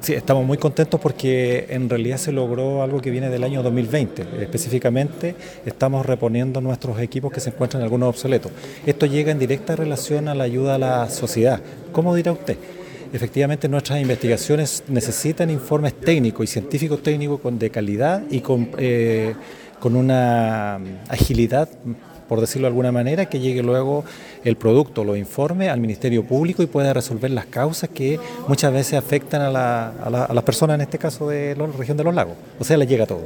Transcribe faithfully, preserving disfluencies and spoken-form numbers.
Sí, estamos muy contentos porque en realidad se logró algo que viene del año dos mil veinte. Específicamente, estamos reponiendo nuestros equipos que se encuentran algunos obsoletos. Esto llega en directa relación a la ayuda a la sociedad. ¿Cómo dirá usted? Efectivamente, nuestras investigaciones necesitan informes técnicos y científicos técnicos con, de calidad y con, eh, con una agilidad, por decirlo de alguna manera, que llegue luego el producto, los informes al Ministerio Público y pueda resolver las causas que muchas veces afectan a, la, a, la, a las personas, en este caso de la región de los lagos. O sea, les llega todo.